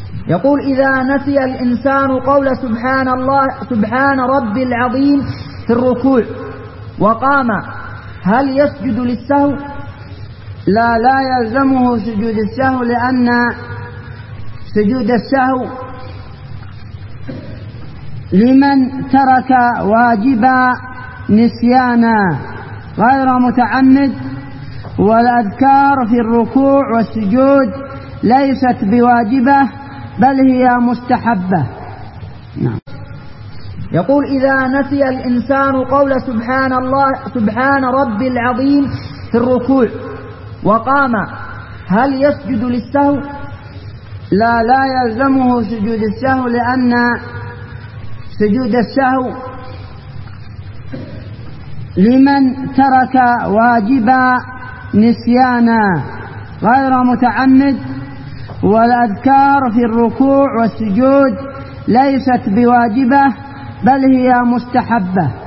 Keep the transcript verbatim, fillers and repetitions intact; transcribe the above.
يقول: إذا نسي الإنسان قول سبحان الله سبحان ربي العظيم في الركوع وقام هل يسجد للسهو؟ لا لا يلزمه سجود السهو، لأن سجود السهو لمن ترك واجبا نسيانا غير متعمد، والأذكار في الركوع والسجود ليست بواجبة بل هي مستحبة. نعم. يقول: إذا نسي الإنسان قول سبحان الله سبحان ربي العظيم في الركوع وقام هل يسجد للسهو؟ لا لا يلزمه سجود السهو، لأن سجود السهو لمن ترك واجبا نسيانا غير متعمد، والأذكار في الركوع والسجود ليست بواجبة بل هي مستحبة.